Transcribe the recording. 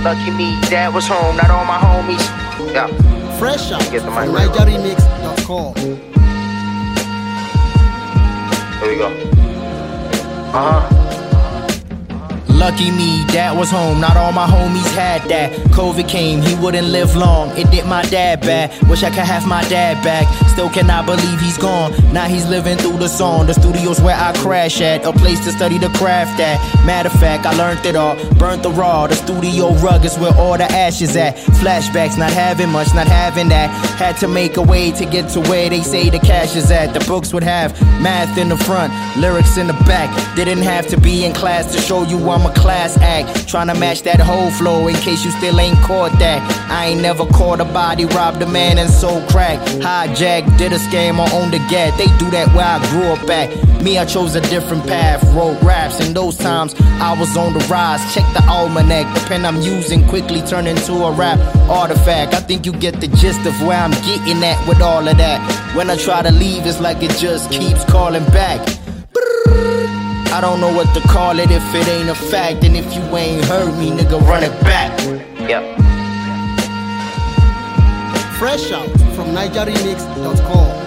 Lucky me, dad was home, not all my homies. Yeah. Fresh out Get the mic from right. NigerRemix.com. Here we go. Uh-huh. Lucky me, dad was home, not all my homies had that. COVID came, he wouldn't live long, it did my dad bad. Wish I could have my dad back, still cannot believe he's gone. Now he's living through the song, the studio's where I crash at, a place to study the craft at. Matter of fact, I learned it all, burnt the raw, the studio rug is where all the ashes at. Flashbacks, not having much, not having that. Had to make a way to get to where they say the cash is at. The books would have math in the front, lyrics in the back. Didn't have to be in class to show you I'm a class act. Tryna match that whole flow in case you still ain't caught that. I ain't never caught a body, robbed a man and sold crack. Hijacked, did a scam or owned a gat. They do that where I grew up at. Me, I chose a different path, wrote raps. In those times, I was on the rise. Check the almanac, the pen I'm using quickly turned into a rap artifact. I think you get the gist of where I'm getting at with all of that. When I try to leave, it's like it just keeps calling back. I don't know what to call it if it ain't a fact. And if you ain't heard me, nigga, run it back. Yep. Fresh out from NigerRemix.com.